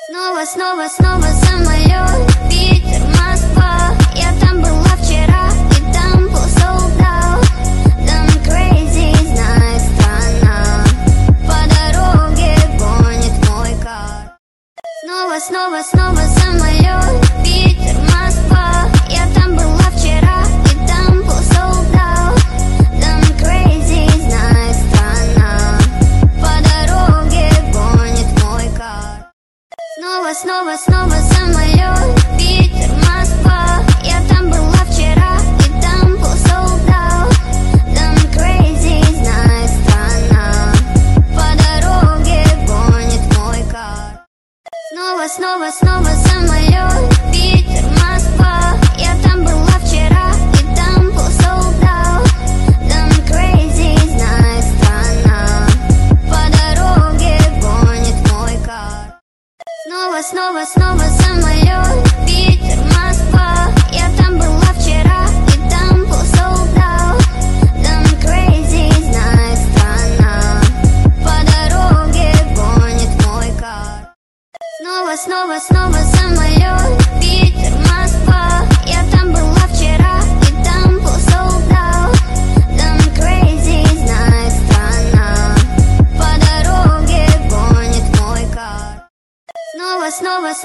Снова самолет, Питер, Москва. Я там была вчера, и там был sold out. Там crazy, знает страна. По дороге гонит мой кар. Снова самолет, Питер, Москва. Я там была вчера, и там был sold out. Там crazy, знает страна. По дороге гонит мой кар. Снова самолет, Питер, Москва. Я там была вчера, и там был sold out. Там crazy, знает страна. По дороге гонит мой кар. Снова самолет, Питер, Москва. Я там была вчера, и там был sold out. Там crazy, знает страна. По дороге гонит мой кар. Снова самолет, Питер, Москва. Я там была вчера, и там был sold out. Там crazy, знает страна. По дороге гонит мой кар. Снова самолет.